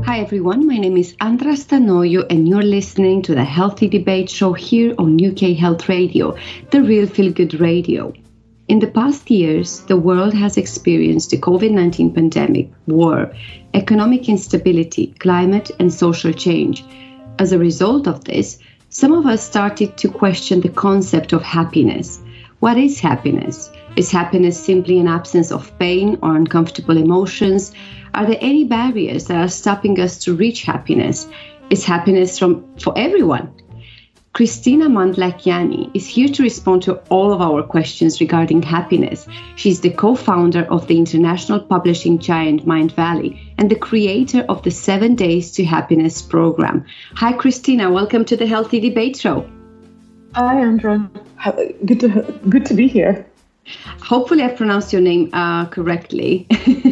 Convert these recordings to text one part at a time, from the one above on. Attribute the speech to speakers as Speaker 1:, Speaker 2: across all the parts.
Speaker 1: Hi everyone, my name is Andra Stanoio and you're listening to the Healthy Debate Show here on UK Health Radio, the real feel-good radio. In the past years, the world has experienced the COVID-19 pandemic, war, economic instability, climate and social change. As a result of this, some of us started to question the concept of happiness. What is happiness? Is happiness simply an absence of pain or uncomfortable emotions? Are there any barriers that are stopping us to reach happiness? Is happiness for everyone? Christina Mandlakiani is here to respond to all of our questions regarding happiness. She's the co-founder of the international publishing giant Mindvalley and the creator of the 7 Days to Happiness program. Hi, Christina. Welcome to the Healthy Debate Show.
Speaker 2: Hi, Andra. Good to be here.
Speaker 1: Hopefully I pronounced your name correctly.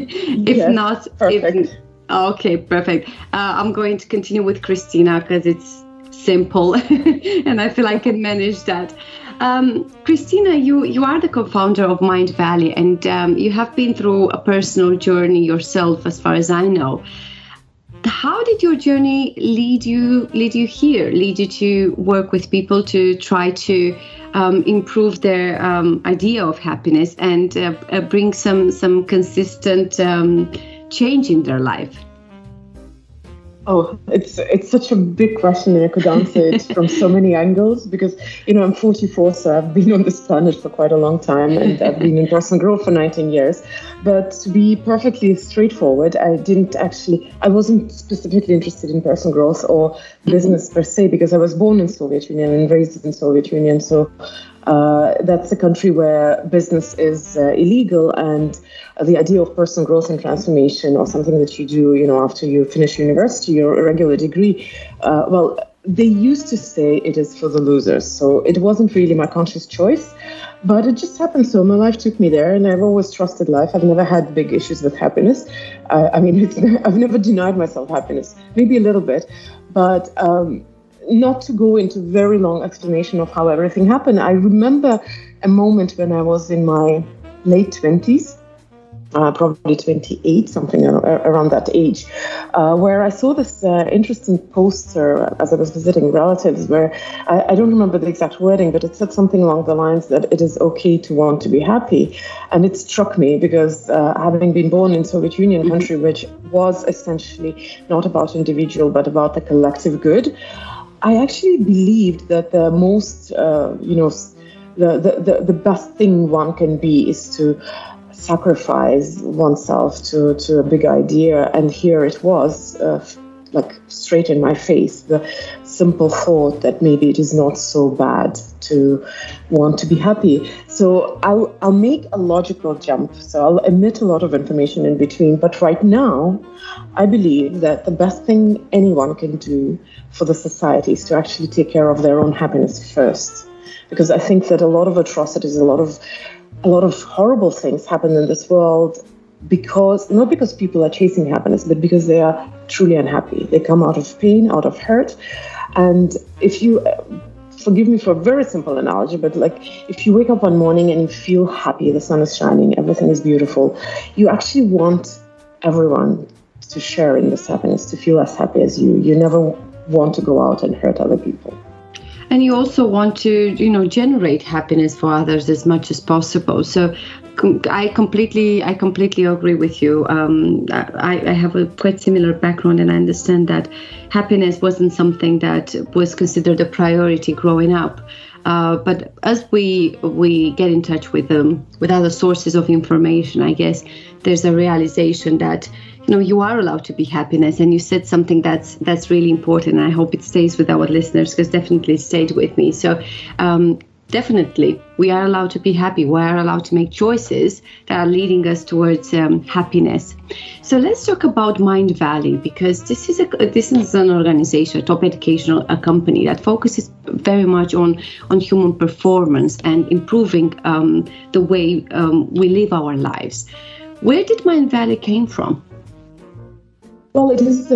Speaker 1: Okay, perfect. I'm going to continue with Christina because it's simple and I feel I can manage that. Christina, you are the co-founder of Mindvalley and you have been through a personal journey yourself, as far as I know. How did your journey lead you here, lead you to work with people to try to improve their idea of happiness and bring some consistent change in their life?
Speaker 2: Oh, it's such a big question, and I could answer it from so many angles because, I'm 44, so I've been on this planet for quite a long time, and I've been in personal growth for 19 years. But to be perfectly straightforward, I wasn't specifically interested in personal growth or business per se because I was born in Soviet Union and raised in Soviet Union. So that's a country where business is illegal, and the idea of personal growth and transformation, or something that you do, after you finish university or a regular degree, they used to say it is for the losers. So it wasn't really my conscious choice, but it just happened. So my life took me there, and I've always trusted life. I've never had big issues with happiness. I've never denied myself happiness, maybe a little bit, but not to go into very long explanation of how everything happened. I remember a moment when I was in my late 20s, probably 28, something around that age, where I saw this interesting poster as I was visiting relatives where I don't remember the exact wording, but it said something along the lines that it is okay to want to be happy. And it struck me because having been born in Soviet Union country, which was essentially not about individual, but about the collective good, I actually believed that the most, the best thing one can be is to sacrifice oneself to a big idea. And here it was, straight in my face, the simple thought that maybe it is not so bad to want to be happy. So I'll make a logical jump. So I'll omit a lot of information in between. But right now, I believe that the best thing anyone can do for the society is to actually take care of their own happiness first. Because I think that a lot of atrocities, a lot of horrible things happen in this world not because people are chasing happiness, but because they are truly unhappy. They come out of pain, out of hurt. And if you, forgive me for a very simple analogy, but if you wake up one morning and you feel happy, the sun is shining, everything is beautiful, you actually want everyone to share in this happiness, to feel as happy as you. You never want to go out and hurt other people.
Speaker 1: And you also want to, generate happiness for others as much as possible. So I completely agree with you. I have a quite similar background, and I understand that happiness wasn't something that was considered a priority growing up. But as we get in touch with other sources of information, I guess there's a realization that you are allowed to be happiness. And you said something that's really important. And I hope it stays with our listeners, because definitely it stayed with me. So definitely, we are allowed to be happy. We are allowed to make choices that are leading us towards happiness. So let's talk about Mindvalley, because this is an organization, a top educational company that focuses very much on human performance and improving the way we live our lives. Where did Mindvalley came from?
Speaker 2: Well, it is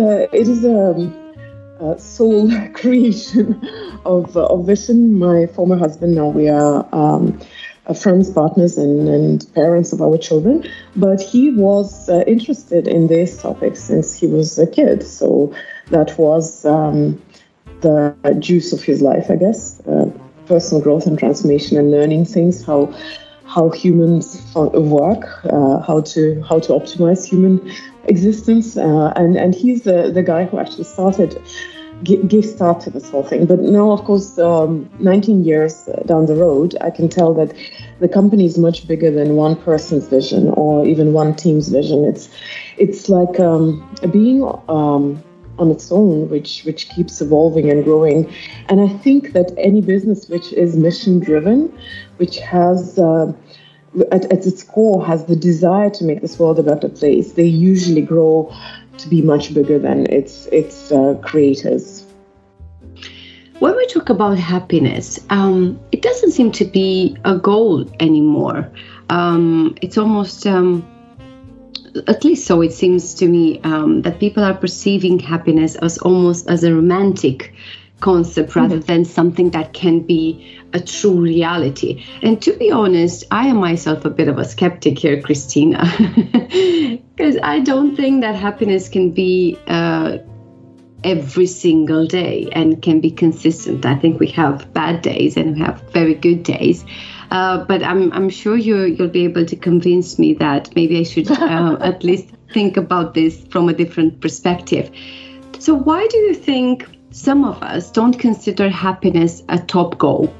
Speaker 2: a soul creation of Vision. My former husband, now we are friends, partners, and parents of our children. But he was interested in this topic since he was a kid. So that was the juice of his life, I guess. Personal growth and transformation and learning things, how humans work, how to optimize human existence. And he's the guy who actually gave start to this whole thing. But now, of course, 19 years down the road, I can tell that the company is much bigger than one person's vision or even one team's vision. It's like a being on its own, which keeps evolving and growing. And I think that any business which is mission driven, which has at its core has the desire to make this world a better place, they usually grow to be much bigger than its creators.
Speaker 1: When we talk about happiness, it doesn't seem to be a goal anymore. It's almost, at least so it seems to me, that people are perceiving happiness as almost as a romantic concept rather than something that can be a true reality. And to be honest, I am myself a bit of a skeptic here, Christina, because I don't think that happiness can be every single day and can be consistent. I think we have bad days and we have very good days. But I'm sure you'll be able to convince me that maybe I should at least think about this from a different perspective. So why do you think some of us don't consider happiness a top goal?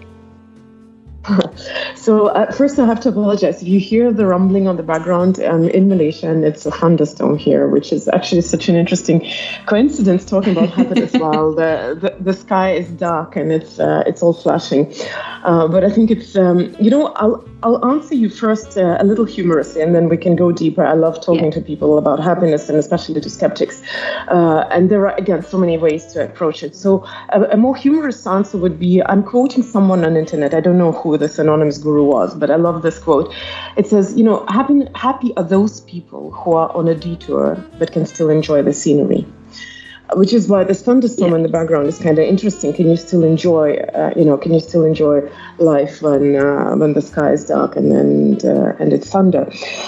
Speaker 2: So first I have to apologize. If you hear the rumbling on the background, in Malaysia, and it's a thunderstorm here, which is actually such an interesting coincidence talking about happiness while the sky is dark and it's all flashing. But I think it's, I'll answer you first a little humorously, and then we can go deeper. I love talking to people about happiness, and especially to skeptics. And there are, again, so many ways to approach it. So a more humorous answer would be, I'm quoting someone on the internet. I don't know who this anonymous guru was, but I love this quote. It says, happy are those people who are on a detour but can still enjoy the scenery. Which is why this thunderstorm in the background is kind of interesting. Can you still enjoy, life when the sky is dark and it's thunder?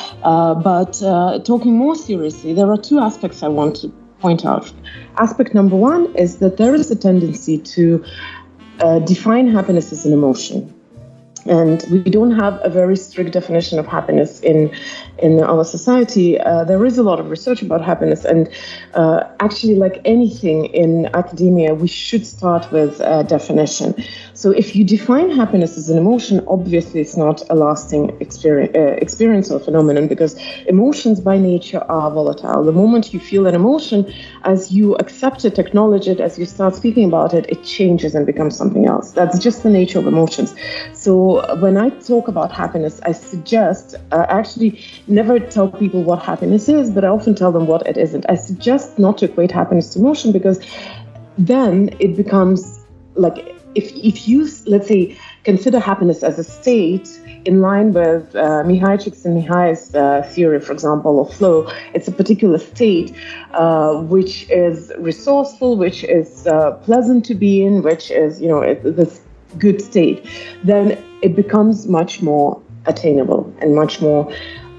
Speaker 2: But talking more seriously, there are two aspects I want to point out. Aspect number one is that there is a tendency to define happiness as an emotion. And we don't have a very strict definition of happiness in our society. There is a lot of research about happiness, and actually, like anything in academia, we should start with a definition. So if you define happiness as an emotion, obviously it's not a lasting experience or phenomenon, because emotions by nature are volatile. The moment you feel an emotion, as you accept it, acknowledge it, as you start speaking about it, it changes and becomes something else. That's just the nature of emotions. So when I talk about happiness, I suggest, actually never tell people what happiness is, but I often tell them what it isn't. I suggest not to equate happiness to emotion, because then it becomes like, if you, let's say, consider happiness as a state in line with Mihaly Csikszentmihalyi's theory, for example, of flow, it's a particular state which is resourceful, which is pleasant to be in, which is, this good state, then it becomes much more attainable and much more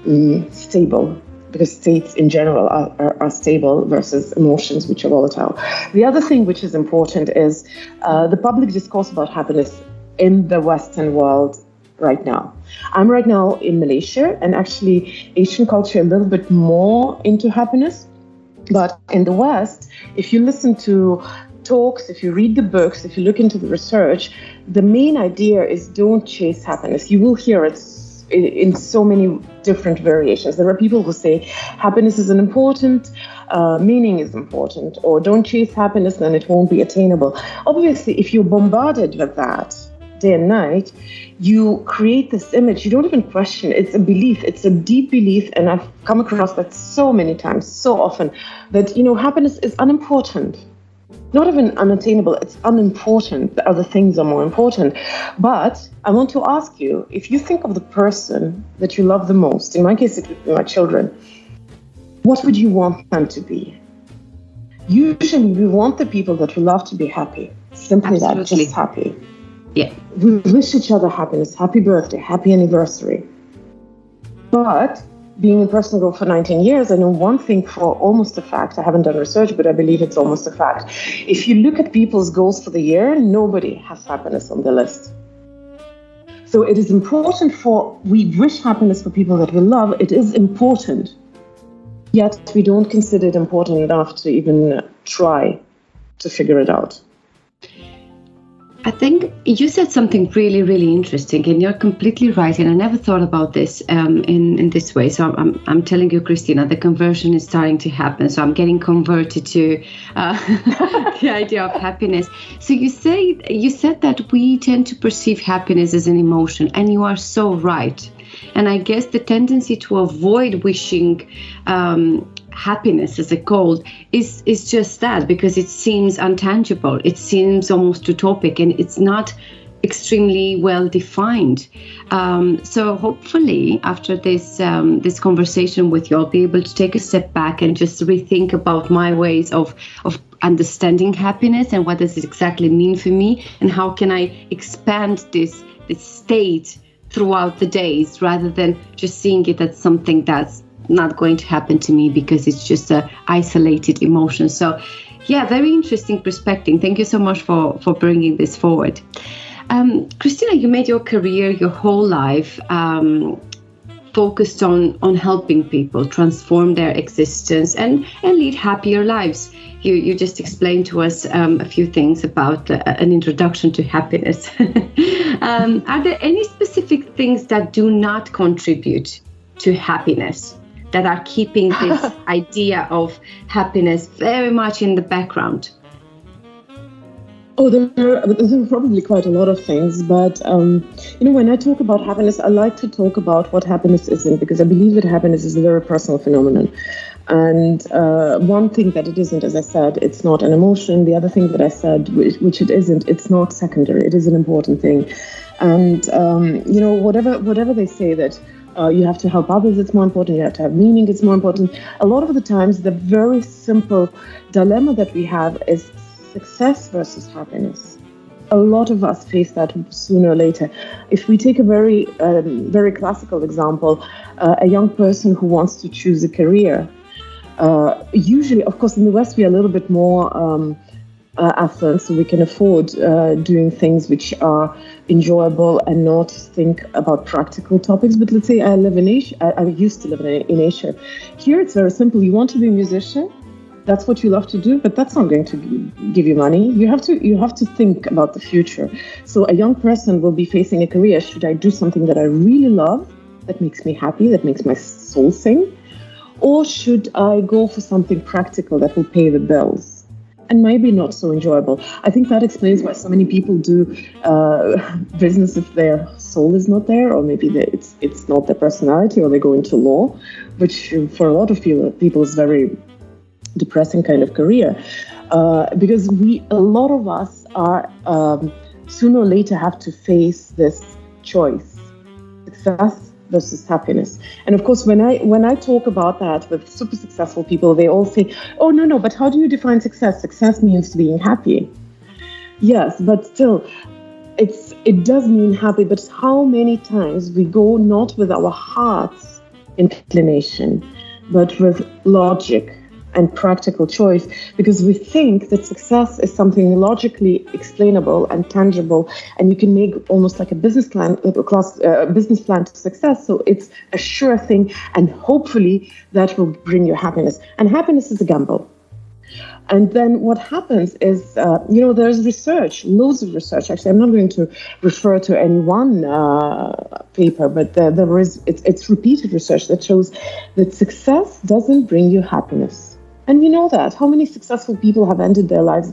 Speaker 2: stable, because states in general are stable versus emotions which are volatile. The other thing which is important is the public discourse about happiness in the Western world right now. I'm right now in Malaysia, and actually Asian culture a little bit more into happiness. But in the West, if you listen to talks, if you read the books, if you look into the research, the main idea is don't chase happiness. You will hear it in so many different variations. There are people who say happiness is important, meaning is important, or don't chase happiness, then it won't be attainable. Obviously, if you're bombarded with that day and night, you create this image. You don't even question. It's a belief. It's a deep belief, and I've come across that so many times, so often, that happiness is unimportant. Not even unattainable, it's unimportant. The other things are more important. But I want to ask you, if you think of the person that you love the most, in my case, it would be my children, what would you want them to be? Usually we want the people that we love to be happy. Simply that, just happy.
Speaker 1: Yeah.
Speaker 2: We wish each other happiness, happy birthday, happy anniversary. But being in personal growth for 19 years, I know one thing for almost a fact. I haven't done research, but I believe it's almost a fact. If you look at people's goals for the year, nobody has happiness on the list. So it is important we wish happiness for people that we love. It is important. Yet we don't consider it important enough to even try to figure it out.
Speaker 1: I think you said something really, really interesting, and you're completely right. And I never thought about this in this way. So I'm telling you, Christina, the conversion is starting to happen. So I'm getting converted to the idea of happiness. So you said that we tend to perceive happiness as an emotion, and you are so right. And I guess the tendency to avoid wishing happiness as a goal is just that, because it seems untangible, it seems almost utopic, and it's not extremely well defined. So hopefully after this conversation with you, I'll be able to take a step back and just rethink about my ways of understanding happiness and what does it exactly mean for me, and how can I expand this state throughout the days, rather than just seeing it as something that's not going to happen to me because it's just an isolated emotion. So yeah, very interesting perspective. Thank you so much for bringing this forward. Christina, you made your career, your whole life focused on helping people transform their existence and lead happier lives. You just explained to us a few things about an introduction to happiness. Are there any specific things that do not contribute to happiness, that are keeping this idea of happiness very much in the background?
Speaker 2: Oh, there are probably quite a lot of things, but when I talk about happiness, I like to talk about what happiness isn't, because I believe that happiness is a very personal phenomenon. And one thing that it isn't, as I said, it's not an emotion. The other thing that I said, which it isn't, it's not secondary. It is an important thing. And whatever they say that you have to help others, it's more important. You have to have meaning, it's more important. A lot of the times, the very simple dilemma that we have is success versus happiness. A lot of us face that sooner or later. If we take a very, very classical example, a young person who wants to choose a career, usually, of course, in the West, we are a little bit more affluent, so we can afford doing things which are enjoyable and not think about practical topics. But let's say I live in Asia. I used to live in Asia. Here, it's very simple. You want to be a musician, that's what you love to do, but that's not going to give you money. You have to think about the future. So a young person will be facing a career. Should I do something that I really love, that makes me happy, that makes my soul sing? Or should I go for something practical that will pay the bills and maybe not so enjoyable? I think that explains why so many people do business if their soul is not there, or maybe it's not their personality, or they go into law, which for a lot of people is very depressing kind of career, because a lot of us are sooner or later have to face this choice: success versus happiness. And of course, when I talk about that with super successful people, they all say, "Oh no, but how do you define success? Success means being happy." Yes, but still, it does mean happy. But how many times we go not with our heart's inclination, but with logic and practical choice, because we think that success is something logically explainable and tangible, and you can make almost like a business plan, business plan to success. So it's a sure thing, and hopefully that will bring you happiness. And happiness is a gamble. And then what happens is, there's research, loads of research. Actually, I'm not going to refer to any one paper, but there is it's repeated research that shows that success doesn't bring you happiness. And we know that. How many successful people have ended their lives?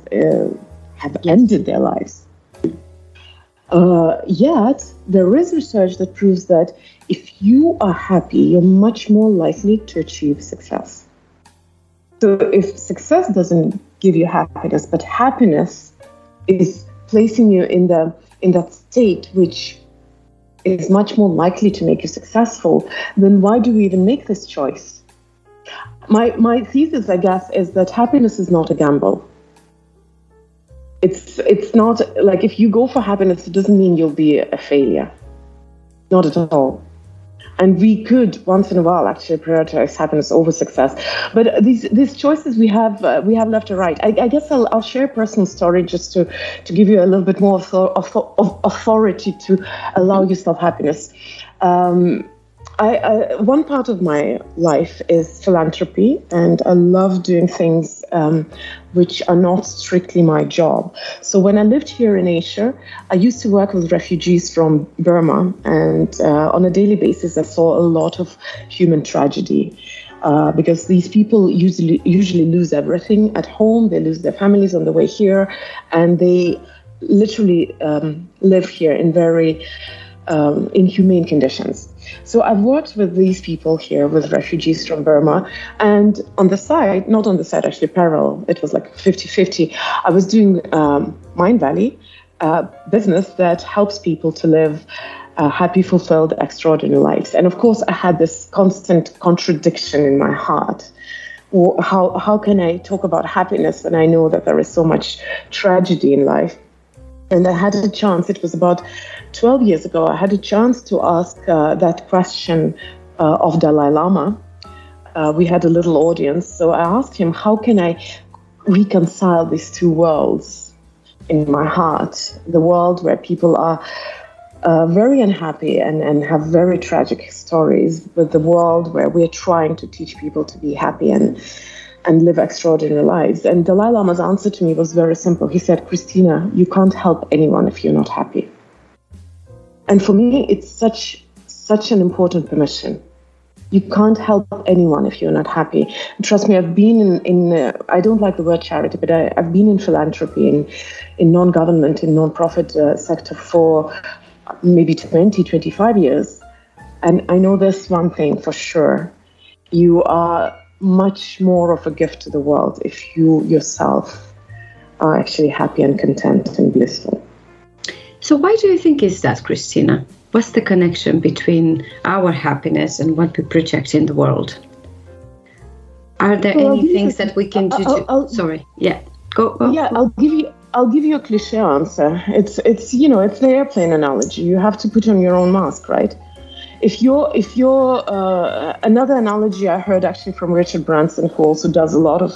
Speaker 2: Yet there is research that proves that if you are happy, you're much more likely to achieve success. So if success doesn't give you happiness, but happiness is placing you in that state which is much more likely to make you successful, then why do we even make this choice? My thesis, I guess, is that happiness is not a gamble. It's not like if you go for happiness, it doesn't mean you'll be a failure. Not at all. And we could once in a while actually prioritize happiness over success. But these choices we have left or right. I guess I'll share a personal story just to give you a little bit more authority to allow yourself happiness. One part of my life is philanthropy, and I love doing things which are not strictly my job. So when I lived here in Asia, I used to work with refugees from Burma, and on a daily basis, I saw a lot of human tragedy. Because these people usually lose everything at home, they lose their families on the way here, and they literally live here in very inhumane conditions. So I've worked with these people here, with refugees from Burma, and on the side, not on the side, actually parallel, it was like 50-50, I was doing Mindvalley, business that helps people to live happy, fulfilled, extraordinary lives. And of course, I had this constant contradiction in my heart. How can I talk about happiness when I know that there is so much tragedy in life? And I had a chance, it was about 12 years ago, I had a chance to ask that question of Dalai Lama. We had a little audience, so I asked him, how can I reconcile these two worlds in my heart? The world where people are very unhappy and have very tragic stories, with the world where we're trying to teach people to be happy and live extraordinary lives. And Dalai Lama's answer to me was very simple. He said, Christina, you can't help anyone if you're not happy. And for me, it's such an important permission. You can't help anyone if you're not happy. And trust me, I've been in I don't like the word charity, but I've been in philanthropy, in non-government, in non-profit sector for maybe 25 years. And I know this one thing for sure. You are much more of a gift to the world if you yourself are actually happy and content and blissful.
Speaker 1: So why do you think is that, Christina? What's the connection between our happiness and what we project in the world? Are there any things that we can do? Sorry, yeah, go.
Speaker 2: Yeah, I'll give you a cliche answer. It's the airplane analogy. You have to put on your own mask, right? If you're another analogy I heard actually from Richard Branson, who also does a lot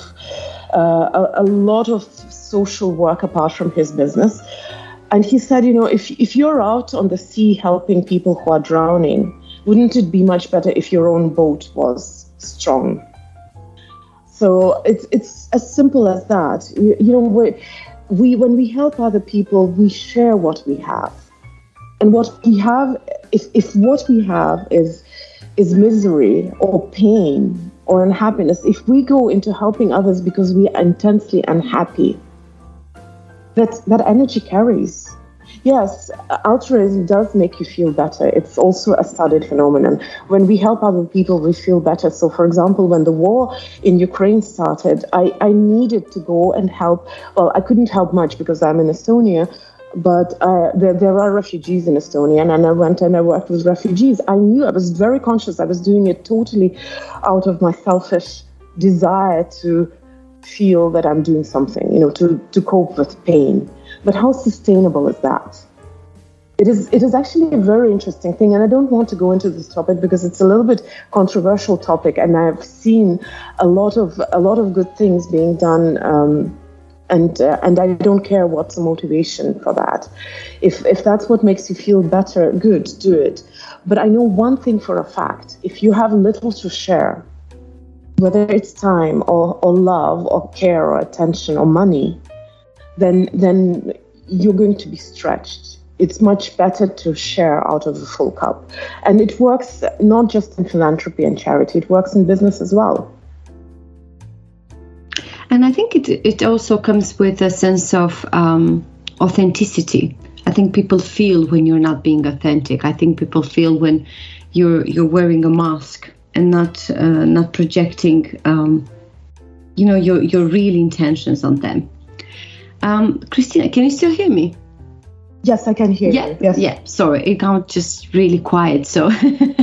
Speaker 2: of social work apart from his business. And he said, if you're out on the sea helping people who are drowning, wouldn't it be much better if your own boat was strong? So it's as simple as that. When we help other people, we share what we have. And what we have, if what we have is misery or pain or unhappiness, if we go into helping others because we are intensely unhappy, that energy carries. Yes, altruism does make you feel better. It's also a studied phenomenon. When we help other people, we feel better. So, for example, when the war in Ukraine started, I needed to go and help. Well, I couldn't help much because I'm in Estonia, but there are refugees in Estonia, and I went and I worked with refugees. I was very conscious. I was doing it totally out of my selfish desire to feel that I'm doing something, to cope with pain. But how sustainable is that? It is actually a very interesting thing, and I don't want to go into this topic because it's a little bit controversial topic, and I've seen a lot of good things being done, and I don't care what's the motivation for that. If that's what makes you feel better, good, do it. But I know one thing for a fact: if you have little to share, whether it's time or love or care or attention or money, then you're going to be stretched. It's much better to share out of a full cup. And it works not just in philanthropy and charity, it works in business as well.
Speaker 1: And I think it also comes with a sense of authenticity. I think people feel when you're not being authentic. I think people feel when you're wearing a mask and not projecting, your real intentions on them. Christina, can you still hear me?
Speaker 2: Yes, I can hear you. Yes.
Speaker 1: Yeah. Sorry, it got just really quiet. So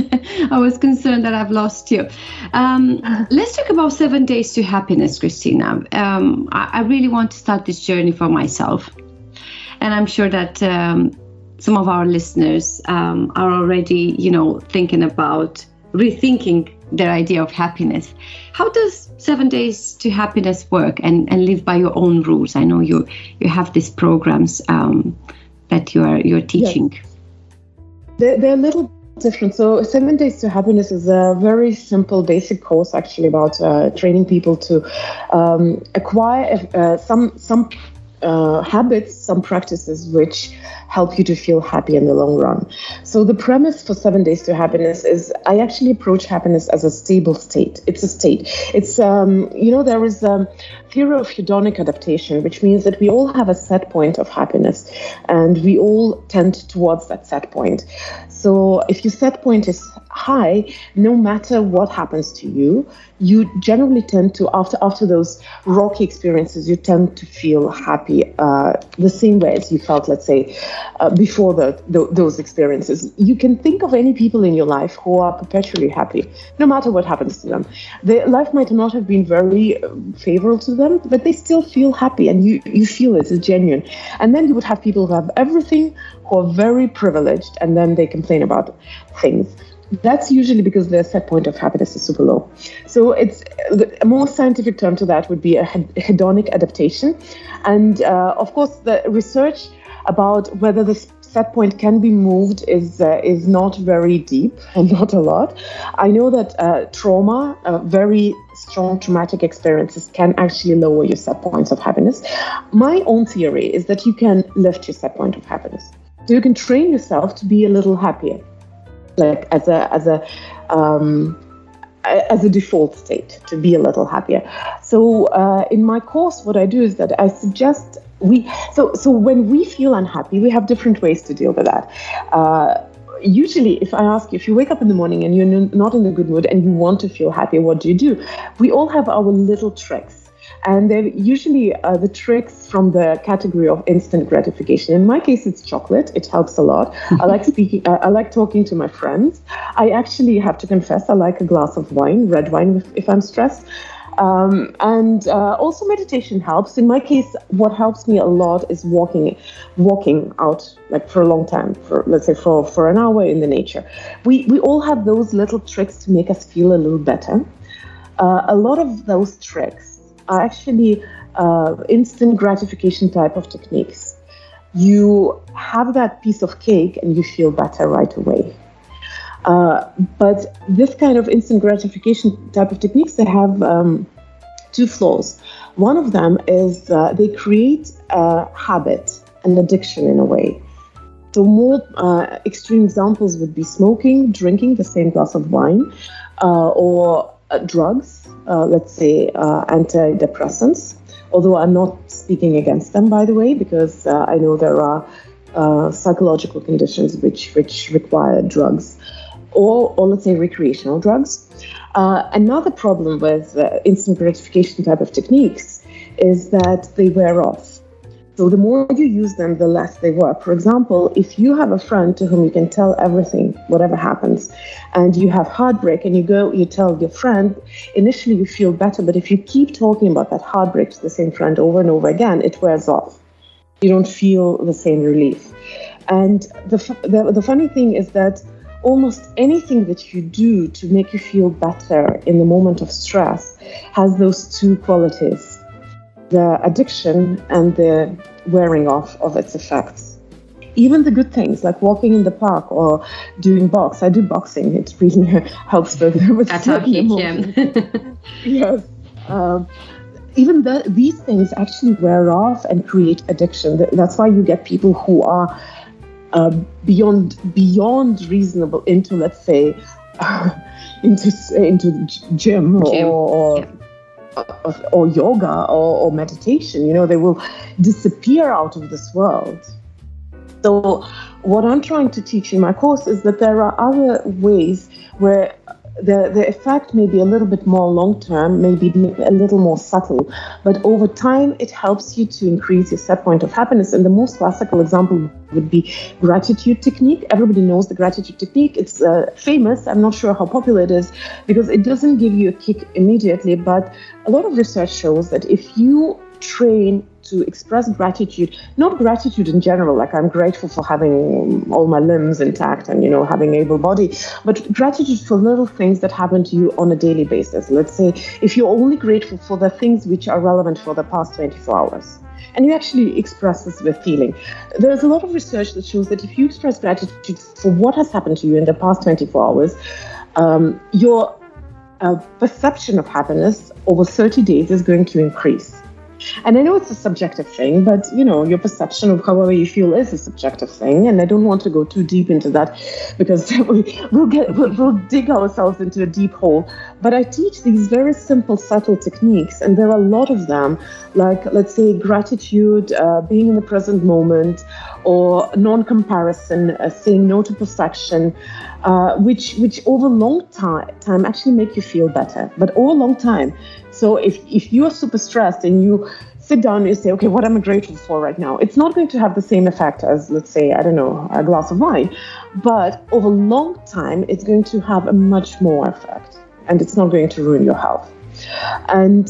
Speaker 1: I was concerned that I've lost you. Let's talk about 7 Days to Happiness, Christina. I really want to start this journey for myself. And I'm sure that some of our listeners are already, thinking about rethinking their idea of happiness. How does 7 Days to Happiness work and live by your own rules? I know you have these programs that you're teaching.
Speaker 2: Yes. They're a little different. So 7 Days to Happiness is a very simple, basic course actually about training people to acquire some habits, some practices which help you to feel happy in the long run. So the premise for 7 Days to Happiness is I actually approach happiness as a stable state. It's a state. It's, there is a theory of hedonic adaptation, which means that we all have a set point of happiness and we all tend towards that set point. So if your set point is high, no matter what happens to you, you generally tend to, after those rocky experiences, you tend to feel happy the same way as you felt, let's say, before those experiences. You can think of any people in your life who are perpetually happy, no matter what happens to them. Their life might not have been very favorable to them, but they still feel happy, and you feel it's genuine. And then you would have people who have everything, who are very privileged, and then they complain about things. That's usually because their set point of happiness is super low. So it's a more scientific term to that would be a hedonic adaptation. And of course, the research about whether the set point can be moved is not very deep and not a lot. I know that trauma, very strong traumatic experiences can actually lower your set points of happiness. My own theory is that you can lift your set point of happiness. So you can train yourself to be a little happier, like as a default state, to be a little happier. So in my course, what I do is that I suggest so when we feel unhappy, we have different ways to deal with that. Usually, if I ask you, if you wake up in the morning and you're not in a good mood and you want to feel happy, what do? We all have our little tricks. And they're usually the tricks from the category of instant gratification. In my case, it's chocolate. It helps a lot. I like talking to my friends. I actually have to confess, I like a glass of wine, red wine, if I'm stressed. And also meditation helps. In my case, what helps me a lot is walking out, like for a long time, let's say for an hour in the nature. We all have those little tricks to make us feel a little better. A lot of those tricks are actually instant gratification type of techniques. You have that piece of cake and you feel better right away. But this kind of instant gratification type of techniques, they have two flaws. One of them is they create a habit, an addiction in a way. So more extreme examples would be smoking, drinking the same glass of wine, or drugs, let's say antidepressants, although I'm not speaking against them, by the way, because I know there are psychological conditions which require drugs, or let's say recreational drugs. Another problem with instant gratification type of techniques is that they wear off. So the more you use them, the less they work. For example, if you have a friend to whom you can tell everything, whatever happens, and you have heartbreak and you tell your friend, initially you feel better, but if you keep talking about that heartbreak to the same friend over and over again, it wears off. You don't feel the same relief. And the funny thing is that almost anything that you do to make you feel better in the moment of stress has those two qualities: the addiction and the wearing off of its effects. Even the good things like walking in the park or doing box. I do boxing. It really helps with Yes. Even these things actually wear off and create addiction. That's why you get people who are beyond reasonable into, let's say, into gym. Or yoga or meditation. They will disappear out of this world. So what I'm trying to teach in my course is that there are other ways where the effect may be a little bit more long-term, maybe a little more subtle, but over time it helps you to increase your set point of happiness. And the most classical example would be gratitude technique. Everybody knows the gratitude technique. It's famous. I'm not sure how popular it is because it doesn't give you a kick immediately, but a lot of research shows that if you train to express gratitude, not gratitude in general, like I'm grateful for having all my limbs intact and, having able body, but gratitude for little things that happen to you on a daily basis. Let's say if you're only grateful for the things which are relevant for the past 24 hours, and you actually express this with feeling. There's a lot of research that shows that if you express gratitude for what has happened to you in the past 24 hours, your perception of happiness over 30 days is going to increase. And I know it's a subjective thing, but your perception of however you feel is a subjective thing, and I don't want to go too deep into that because we'll dig ourselves into a deep hole. But I teach these very simple, subtle techniques, and there are a lot of them, like let's say gratitude, being in the present moment, or non-comparison, saying no to perfection, which over long time actually make you feel better, but over a long time. So if you are super stressed and you sit down and you say, okay, what am I grateful for right now? It's not going to have the same effect as, let's say, I don't know, a glass of wine. But over a long time, it's going to have a much more effect. And it's not going to ruin your health. And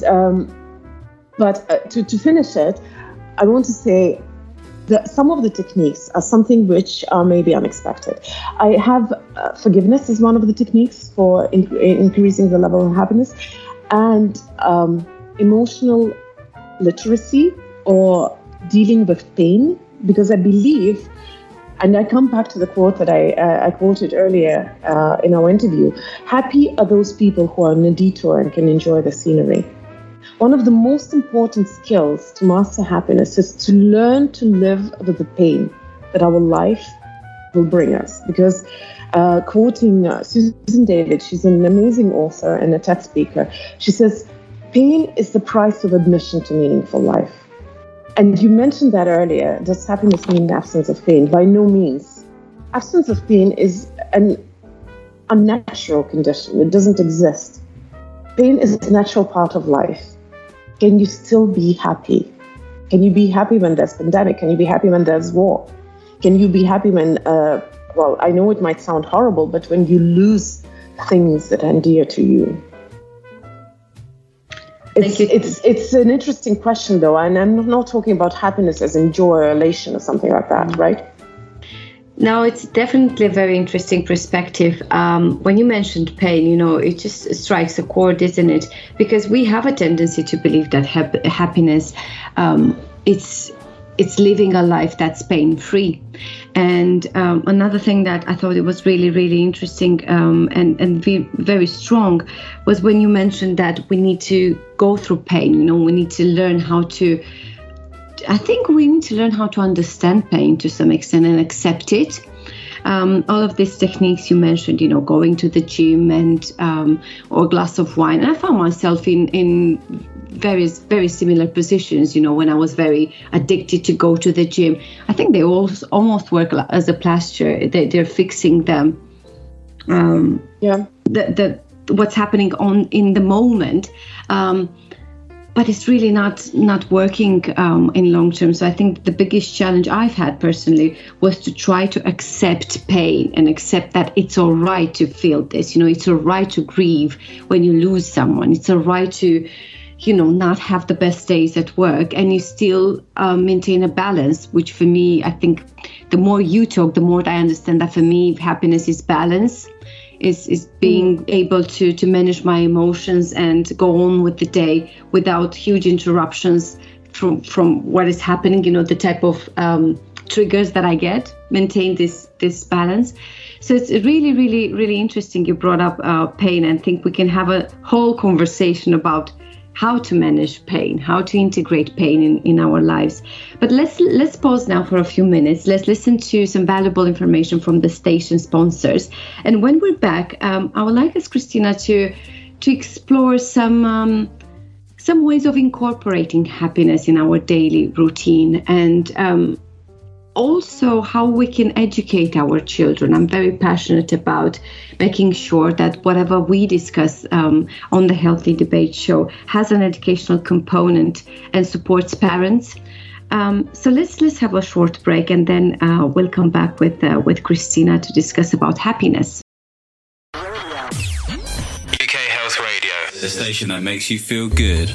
Speaker 2: but to finish it, I want to say that some of the techniques are something which are maybe unexpected. I have forgiveness is one of the techniques for increasing the level of happiness. And emotional literacy or dealing with pain, because I believe, and I come back to the quote that I quoted earlier in our interview, happy are those people who are on a detour and can enjoy the scenery. One of the most important skills to master happiness is to learn to live with the pain that our life will bring us. Because quoting Susan David, she's an amazing author and a TED speaker. She says, pain is the price of admission to meaningful life. And you mentioned that earlier. Does happiness mean absence of pain? By no means. Absence of pain is an unnatural condition. It doesn't exist. Pain is a natural part of life. Can you still be happy? Can you be happy when there's pandemic? Can you be happy when there's war? Can you be happy when well, I know it might sound horrible, but when you lose things that are dear to you? It's an interesting question, though, and I'm not talking about happiness as in joy or elation or something like that, right?
Speaker 1: No, it's definitely a very interesting perspective. When you mentioned pain, it just strikes a chord, isn't it? Because we have a tendency to believe that happiness, it's living a life that's pain-free. And another thing that I thought it was really, really interesting and very strong was when you mentioned that we need to go through pain. We need to learn how to, I think we need to learn how to understand pain to some extent and accept it. All of these techniques you mentioned, going to the gym and or a glass of wine. And I found myself in various very similar positions, when I was very addicted to go to the gym. I think they almost work as a plaster. They're fixing them. The what's happening in the moment. But it's really not working in long term. So I think the biggest challenge I've had personally was to try to accept pain and accept that it's all right to feel this. It's all right to grieve when you lose someone. It's all right to, not have the best days at work, and you still maintain a balance, which for me, I think the more you talk, the more I understand that for me, happiness is balance. Is being able to manage my emotions and go on with the day without huge interruptions from what is happening, the type of triggers that I get, maintain this balance. So it's really, really, really interesting you brought up pain, and I think we can have a whole conversation about how to manage pain, how to integrate pain in our lives. But let's pause now for a few minutes. Let's listen to some valuable information from the station sponsors. And when we're back, I would like us, Christina, to explore some ways of incorporating happiness in our daily routine. And also how we can educate our children. I'm very passionate about making sure that whatever we discuss on the Healthy Debate Show has an educational component and supports parents. So let's have a short break, and then we'll come back with Christina to discuss about happiness.
Speaker 3: UK Health Radio, the station that makes you feel good.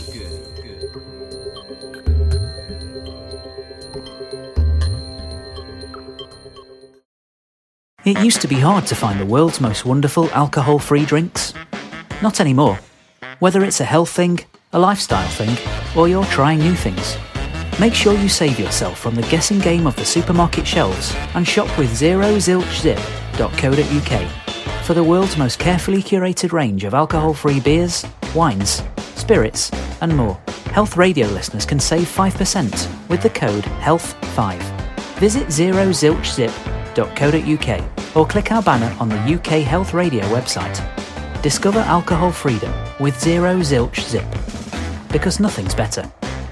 Speaker 4: It used to be hard to find the world's most wonderful alcohol-free drinks. Not anymore. Whether it's a health thing, a lifestyle thing, or you're trying new things, make sure you save yourself from the guessing game of the supermarket shelves and shop with zerozilchzip.co.uk for the world's most carefully curated range of alcohol-free beers, wines, spirits, and more. Health Radio listeners can save 5% with the code HEALTH5. Visit zerozilchzip.co.uk or click our banner on the UK Health Radio website. Discover alcohol freedom with Zero Zilch Zip, because nothing's better.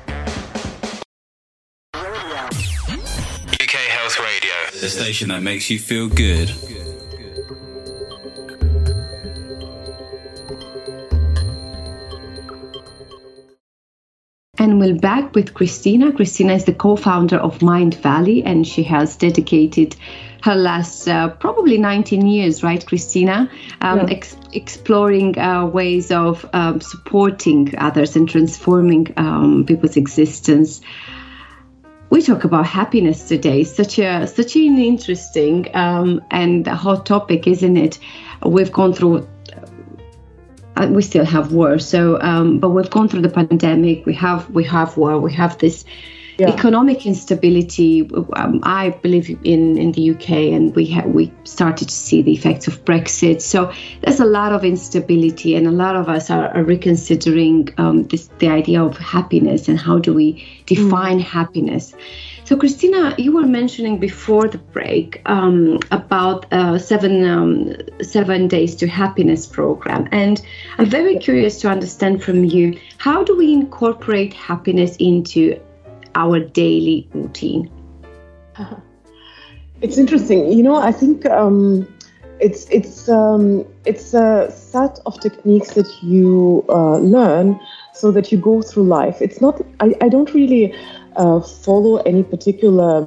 Speaker 3: UK Health Radio, the station that makes you feel good.
Speaker 1: And we're back with Christina. Christina is the co-founder of Mind Valley, and she has dedicated her last probably 19 years, right, Christina? Exploring ways of supporting others and transforming people's existence. We talk about happiness today. Such an interesting and hot topic, isn't it? We've gone through. We still have war, but we've gone through the pandemic. We have war. We have this economic instability. I believe in the UK, and we started to see the effects of Brexit. So there's a lot of instability, and a lot of us are reconsidering the idea of happiness and how do we define happiness. So, Christina, you were mentioning before the break about 7 Days to Happiness program. And I'm very curious to understand from you, how do we incorporate happiness into our daily routine?
Speaker 2: It's interesting. I think it's a set of techniques that you learn so that you go through life. It's not, I don't really follow any particular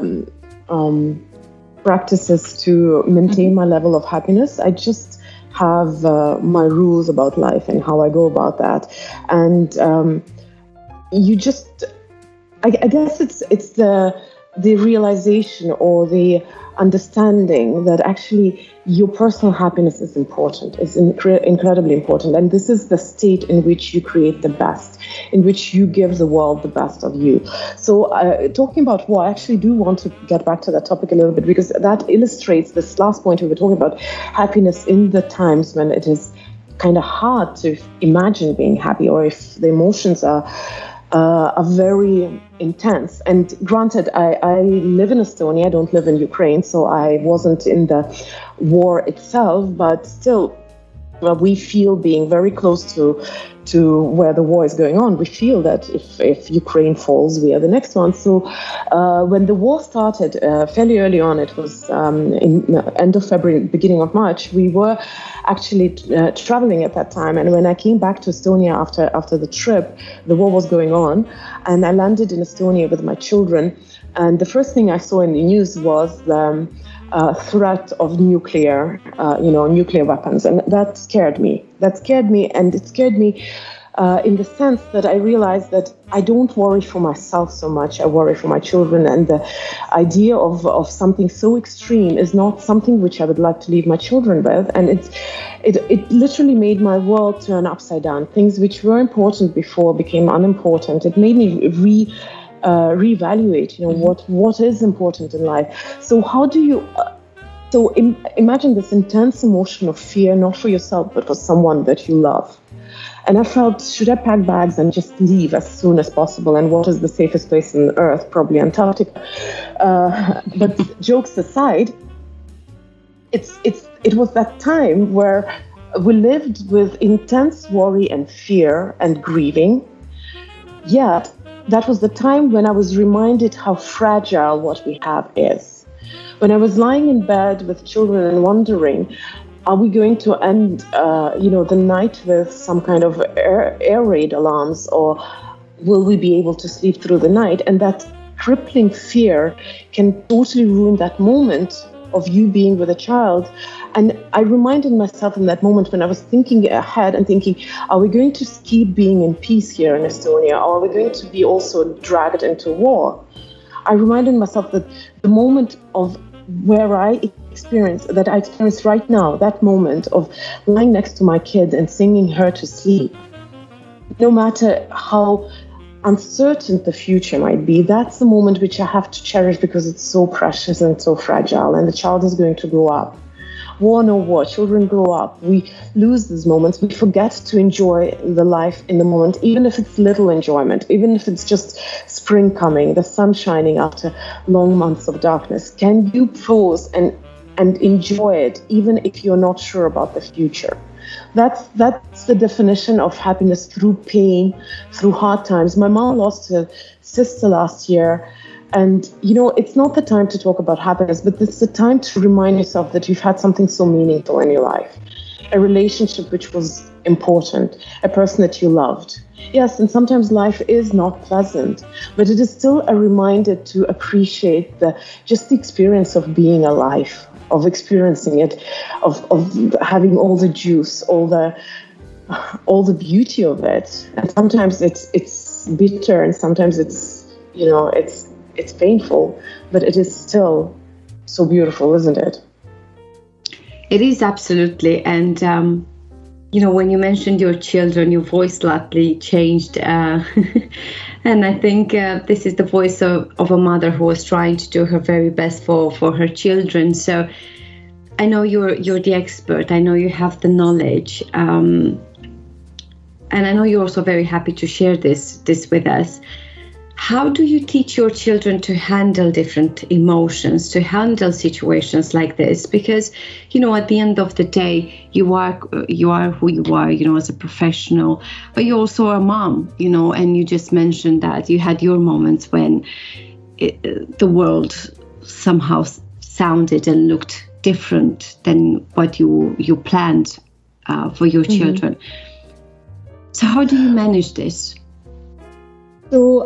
Speaker 2: practices to maintain my level of happiness. I just have my rules about life and how I go about that. And I guess it's the realization or the understanding that actually your personal happiness is important, is incredibly important. And this is the state in which you create the best, in which you give the world the best of you. So talking about war, I actually do want to get back to that topic a little bit, because that illustrates this last point we were talking about, happiness in the times when it is kind of hard to imagine being happy, or if the emotions are very intense. And granted, I live in Estonia, I don't live in Ukraine, so I wasn't in the war itself, but still, we feel, being very close to where the war is going on, we feel that if Ukraine falls, we are the next one. So when the war started fairly early on, it was in end of February, beginning of March, we were actually traveling at that time. And when I came back to Estonia after the trip, the war was going on, and I landed in Estonia with my children. And the first thing I saw in the news was the threat of nuclear weapons, and that scared me. And it scared me in the sense that I realized that I don't worry for myself so much. I worry for my children, and the idea of something so extreme is not something which I would like to leave my children with. And it literally made my world turn upside down. Things which were important before became unimportant. It made me reevaluate, what is important in life. So how do you imagine this intense emotion of fear, not for yourself, but for someone that you love. And I felt, should I pack bags and just leave as soon as possible? And what is the safest place on Earth? Probably Antarctica. But jokes aside, it was that time where we lived with intense worry and fear and grieving. Yet that was the time when I was reminded how fragile what we have is. When I was lying in bed with children and wondering, are we going to end, the night with some kind of air raid alarms, or will we be able to sleep through the night? And that crippling fear can totally ruin that moment of you being with a child. And I reminded myself in that moment when I was thinking ahead and thinking, are we going to keep being in peace here in Estonia, or are we going to be also dragged into war? I reminded myself that the moment of where I experience right now, that moment of lying next to my kid and singing her to sleep, no matter how uncertain the future might be, that's the moment which I have to cherish because it's so precious and so fragile, and the child is going to grow up. War, no war, children grow up. We lose these moments. We forget to enjoy the life in the moment, even if it's little enjoyment, even if it's just spring coming, the sun shining after long months of darkness. Can you pause and enjoy it, even if you're not sure about the future? That's the definition of happiness, through pain, through hard times. My mom lost her sister last year. And, it's not the time to talk about happiness, but it's the time to remind yourself that you've had something so meaningful in your life, a relationship which was important, a person that you loved. Yes, and sometimes life is not pleasant, but it is still a reminder to appreciate the experience of being alive, of experiencing it, of having all the juice, all the beauty of it. And sometimes it's bitter, and sometimes it's painful, but it is still so beautiful, isn't it?
Speaker 1: It is, absolutely. And, when you mentioned your children, your voice slightly changed. And I think this is the voice of a mother who was trying to do her very best for her children. So I know you're the expert. I know you have the knowledge. And I know you're also very happy to share this with us. How do you teach your children to handle different emotions, to handle situations like this? Because, at the end of the day, you are who you are, as a professional, but you're also a mom, and you just mentioned that you had your moments when the world somehow sounded and looked different than what you planned for your children. So how do you manage this?
Speaker 2: So,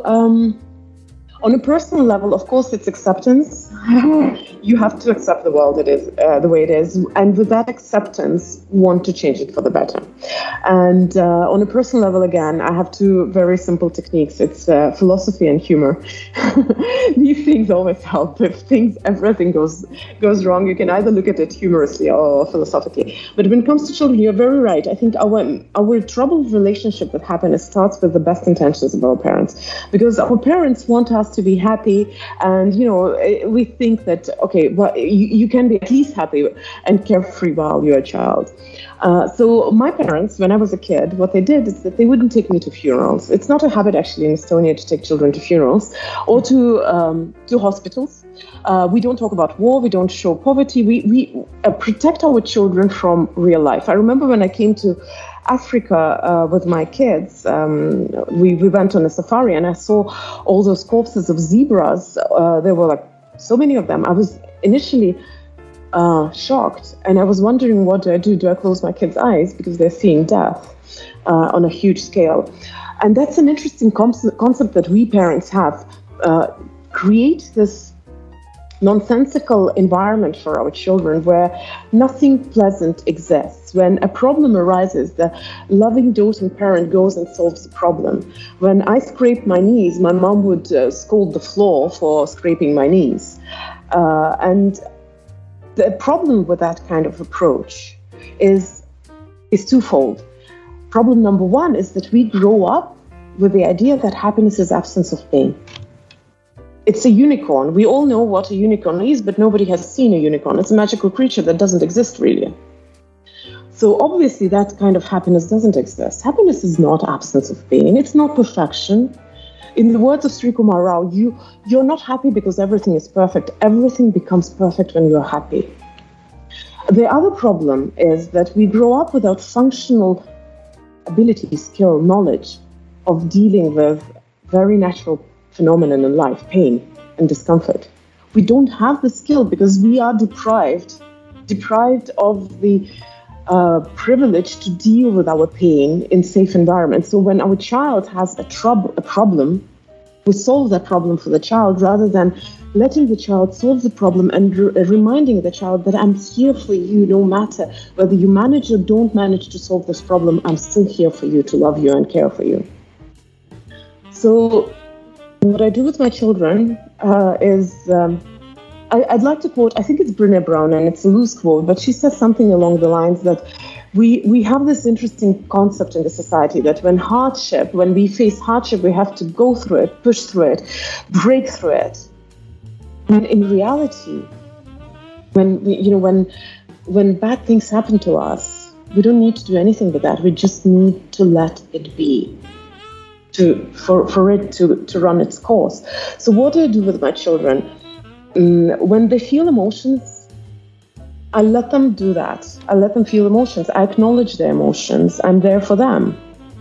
Speaker 2: on a personal level, of course, it's acceptance. You have to accept the world it is the way it is, and with that acceptance, want to change it for the better. And on a personal level, again, I have two very simple techniques. It's philosophy and humor. These things always help. If everything goes wrong, you can either look at it humorously or philosophically. But when it comes to children, you're very right. I think our troubled relationship with happiness starts with the best intentions of our parents, because our parents want us to be happy, and we think that, okay, well, you can be at least happy and carefree while you're a child. So my parents, when I was a kid, what they did is that they wouldn't take me to funerals. It's not a habit actually in Estonia to take children to funerals or to hospitals. We don't talk about war. We don't show poverty. We protect our children from real life. I remember when I came to Africa with my kids, we went on a safari, and I saw all those corpses of zebras. There were like so many of them. I was initially shocked, and I was wondering, what do I do? Do I close my kids' eyes because they're seeing death on a huge scale? And that's an interesting concept that we parents have. Create this nonsensical environment for our children where nothing pleasant exists. When a problem arises, the loving, doting parent goes and solves the problem. When I scraped my knees, my mom would scold the floor for scraping my knees. And the problem with that kind of approach is twofold. Problem number one is that we grow up with the idea that happiness is absence of pain. It's a unicorn. We all know what a unicorn is, but nobody has seen a unicorn. It's a magical creature that doesn't exist really. So obviously that kind of happiness doesn't exist. Happiness is not absence of pain. It's not perfection. In the words of Sri Kumar Rao, you're not happy because everything is perfect. Everything becomes perfect when you're happy. The other problem is that we grow up without functional ability, skill, knowledge of dealing with very natural phenomenon in life, pain and discomfort. We don't have the skill because we are deprived of the privilege to deal with our pain in safe environments. So when our child has a problem, we solve that problem for the child rather than letting the child solve the problem and reminding the child that I'm here for you no matter whether you manage or don't manage to solve this problem. I'm still here for you, to love you and care for you. So what I do with my children is I'd like to quote, I think it's Brené Brown, and it's a loose quote, but she says something along the lines that we have this interesting concept in the society that when we face hardship, we have to go through it, push through it, break through it. And in reality, when bad things happen to us, we don't need to do anything with that. We just need to let it be, for it to run its course. So what do I do with my children? When they feel emotions, I let them do that. I let them feel emotions. I acknowledge their emotions. I'm there for them.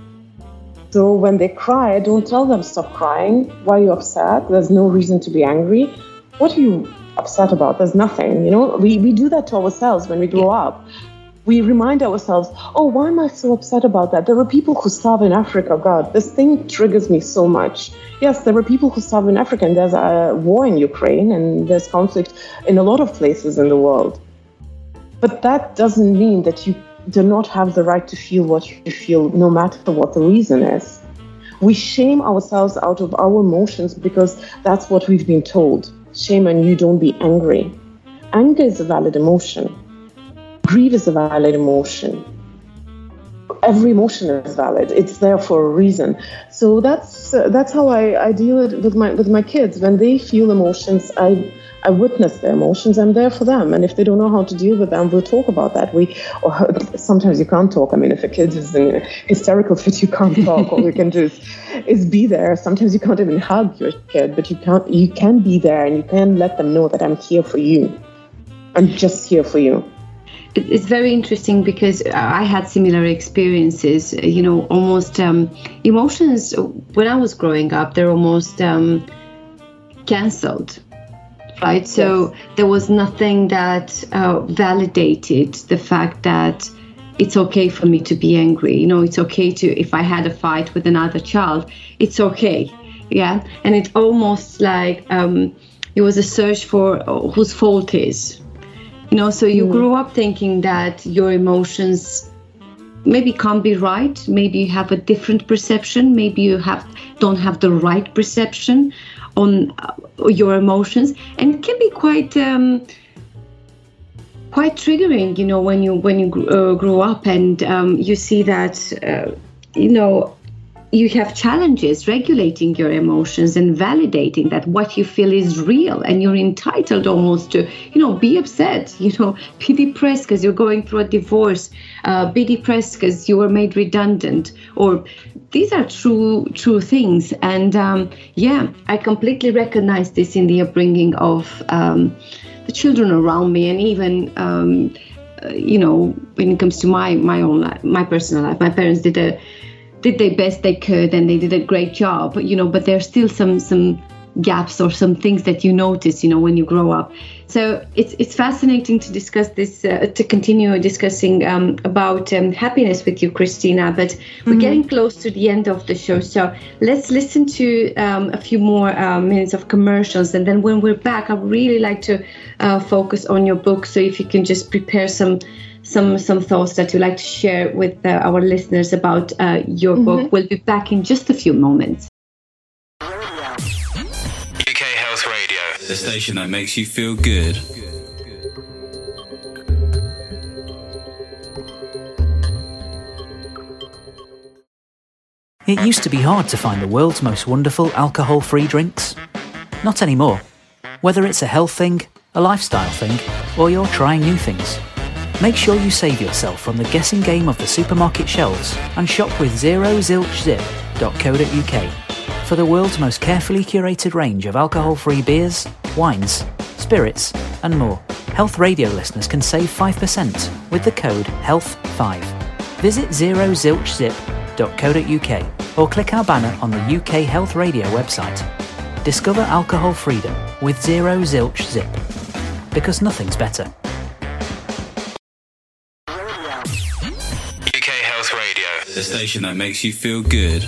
Speaker 2: So when they cry, I don't tell them, stop crying. Why are you upset? There's no reason to be angry. What are you upset about? There's nothing. We do that to ourselves when we grow up. We remind ourselves, oh, why am I so upset about that? There are people who starve in Africa. God, this thing triggers me so much. Yes, there are people who starve in Africa, and there's a war in Ukraine, and there's conflict in a lot of places in the world. But that doesn't mean that you do not have the right to feel what you feel, no matter what the reason is. We shame ourselves out of our emotions because that's what we've been told. Shame on you, don't be angry. Anger is a valid emotion. Grief is a valid emotion. Every emotion is valid. It's there for a reason. So that's how I deal with my kids. When they feel emotions, I witness their emotions. I'm there for them. And if they don't know how to deal with them, we'll talk about that. Or sometimes you can't talk. I mean, if a kid is in a hysterical fit, you can't talk. All you can do is be there. Sometimes you can't even hug your kid, but you can be there and you can let them know that I'm here for you. I'm just here for you.
Speaker 1: It's very interesting because I had similar experiences, almost emotions when I was growing up, they're almost cancelled, right? So there was nothing that validated the fact that it's okay for me to be angry. It's okay if I had a fight with another child, it's okay. Yeah. And it's almost like it was a search for whose fault is. So you grew up thinking that your emotions maybe can't be right. Maybe you have a different perception. Maybe you don't have the right perception on your emotions. And it can be quite triggering, when you grow up and you see that, you have challenges regulating your emotions and validating that what you feel is real, and you're entitled almost to, be upset, be depressed because you're going through a divorce, be depressed because you were made redundant, or these are true things. And I completely recognize this in the upbringing of the children around me, and even when it comes to my own life, my personal life. My parents did their best they could, and they did a great job, but there's still some gaps or some things that you notice, when you grow up. So it's fascinating to discuss this, to continue discussing about happiness with you, Christina, but we're getting close to the end of the show. So let's listen to a few more minutes of commercials. And then when we're back, I'd really like to focus on your book. So if you can just prepare some thoughts that you'd like to share with our listeners about your book. We'll be back in just a few moments.
Speaker 3: UK Health Radio, the station that makes you feel good.
Speaker 4: It used to be hard to find the world's most wonderful alcohol-free drinks. Not anymore. Whether it's a health thing, a lifestyle thing, or you're trying new things, make sure you save yourself from the guessing game of the supermarket shelves and shop with zerozilchzip.co.uk for the world's most carefully curated range of alcohol-free beers, wines, spirits, and more. Health Radio listeners can save 5% with the code HEALTH5. Visit zerozilchzip.co.uk or click our banner on the UK Health Radio website. Discover alcohol freedom with zero zilch zip. Because nothing's better.
Speaker 3: UK Health Radio, the station that makes you feel good.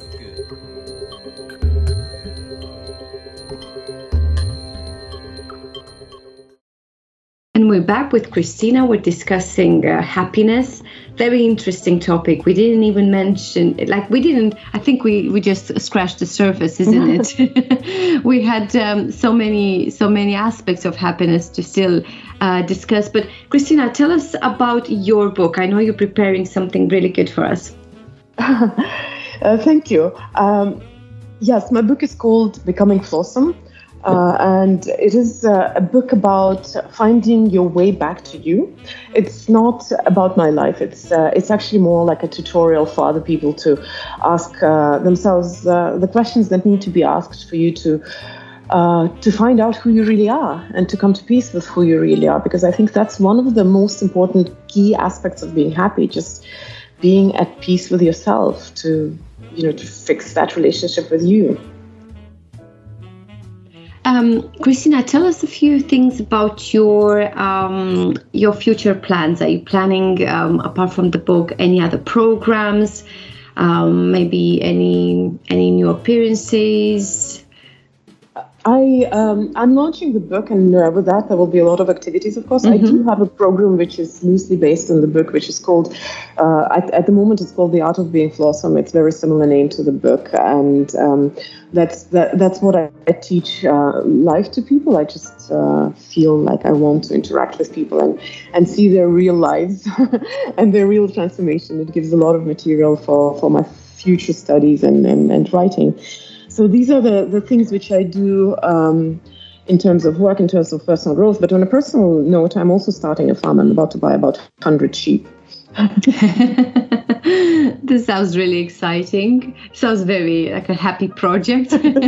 Speaker 1: And we're back with Christina. We're discussing happiness. Very interesting topic. We didn't even mention, I think we just scratched the surface, isn't it? We had so many aspects of happiness to still discuss. But Christina, tell us about your book. I know you're preparing something really good for us.
Speaker 2: Thank you. Yes, my book is called Becoming Flawsome. And it is a book about finding your way back to you. It's not about my life. It's actually more like a tutorial for other people to ask themselves the questions that need to be asked for you to find out who you really are and to come to peace with who you really are. Because I think that's one of the most important key aspects of being happy, just being at peace with yourself, to fix that relationship with you.
Speaker 1: Christina, tell us a few things about your future plans. Are you planning, apart from the book, any other programs? Maybe any new appearances?
Speaker 2: I'm launching the book, and with that there will be a lot of activities, of course. Mm-hmm. I do have a program which is loosely based on the book, which is called, at the moment it's called The Art of Being Flawsome. It's a very similar name to the book, and that's what I teach live to people. I just feel like I want to interact with people and see their real lives and their real transformation. It gives a lot of material for my future studies and writing. So these are the things which I do in terms of work, in terms of personal growth. But on a personal note, I'm also starting a farm. I'm about to buy about 100 sheep.
Speaker 1: This sounds really exciting. Sounds very like a happy project.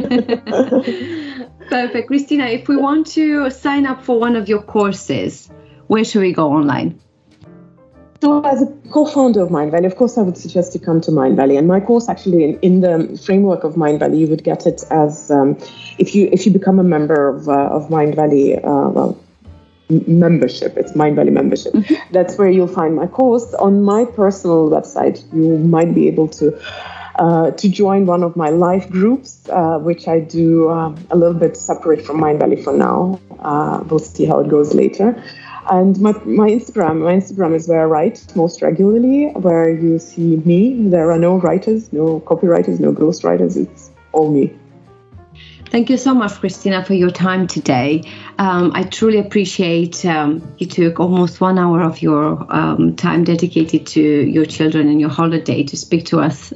Speaker 1: Perfect. Christina, if we want to sign up for one of your courses, where should we go online?
Speaker 2: So as a co-founder of Mindvalley, of course, I would suggest you come to Mindvalley. And my course, actually, in the framework of Mindvalley, you would get it as if you become a member of Mindvalley. Membership. It's Mindvalley membership. Mm-hmm. That's where you'll find my course. On my personal website, you might be able to join one of my live groups, which I do a little bit separate from Mindvalley for now. We'll see how it goes later. And my Instagram is where I write most regularly, where you see me. There are no writers, no copywriters, no ghostwriters. It's all me.
Speaker 1: Thank you so much, Christina, for your time today. I truly appreciate you took almost 1 hour of your time dedicated to your children and your holiday to speak to us.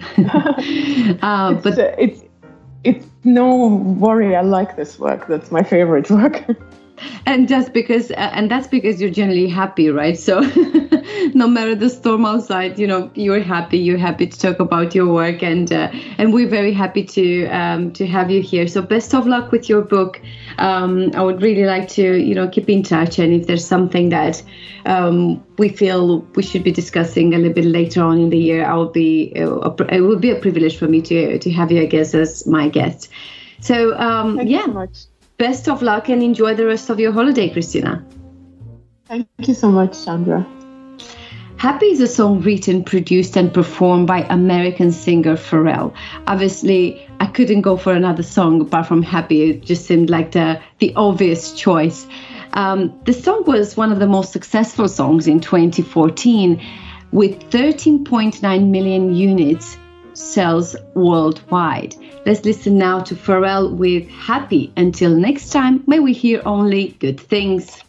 Speaker 2: But it's no worry. I like this work. That's my favorite work.
Speaker 1: And that's because you're generally happy, right? So no matter the storm outside, you're happy. You're happy to talk about your work, and we're very happy to have you here. So best of luck with your book. I would really like to keep in touch, and if there's something that we feel we should be discussing a little bit later on in the year, it would be a privilege for me to have you, I guess, as my guest. So
Speaker 2: Thank you so much.
Speaker 1: Best of luck and enjoy the rest of your holiday, Christina.
Speaker 2: Thank you so much, Chandra.
Speaker 1: Happy is a song written, produced and performed by American singer Pharrell. Obviously, I couldn't go for another song apart from Happy. It just seemed like the obvious choice. The song was one of the most successful songs in 2014 with 13.9 million units sells worldwide. Let's listen now to Pharrell with Happy. Until next time, may we hear only good things.